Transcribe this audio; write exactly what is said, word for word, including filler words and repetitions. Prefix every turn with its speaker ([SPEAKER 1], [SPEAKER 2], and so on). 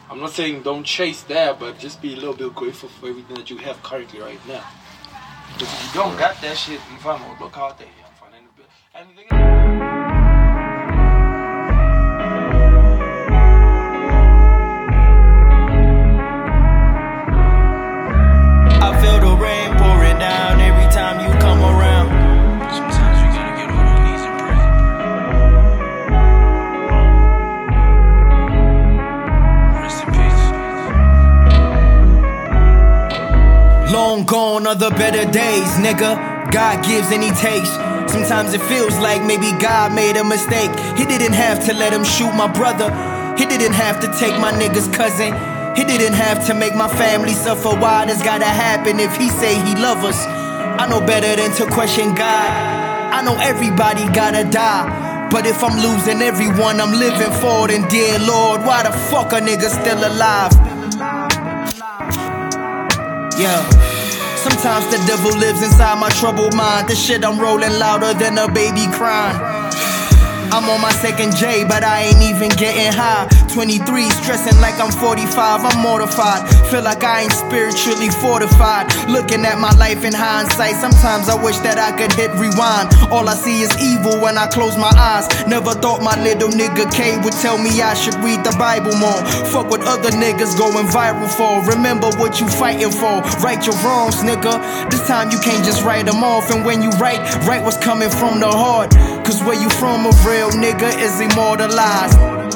[SPEAKER 1] I'm not saying don't chase that, but just be a little bit grateful for everything that you have currently right now. Because if you don't got that shit, you find out, look out there. I'm finding a bit. Anything
[SPEAKER 2] I feel the rain pouring down every time you come around.
[SPEAKER 3] Sometimes you gotta get on your knees and pray. Rest in peace.
[SPEAKER 2] Long gone are the better days, nigga. God gives and he takes. Sometimes it feels like maybe God made a mistake. He didn't have to let him shoot my brother. He didn't have to take my nigga's cousin. He didn't have to make my family suffer. Why this gotta happen if he say he love us? I know better than to question God. I know everybody gotta die, but if I'm losing everyone I'm living for, then dear Lord, why the fuck a nigga still alive? Yeah. Sometimes the devil lives inside my troubled mind. This shit I'm rolling louder than a baby crying. I'm on my second J, but I ain't even getting high. twenty-three, stressing like I'm forty-five, I'm mortified. Feel like I ain't spiritually fortified. Looking at my life in hindsight, sometimes I wish that I could hit rewind. All I see is evil when I close my eyes. Never thought my little nigga K would tell me I should read the Bible more. Fuck what other niggas going viral for. Remember what you fighting for. Right your wrongs, nigga. This time you can't just write them off. And when you write, write what's coming from the heart. Cause where you from, a real nigga is immortalized.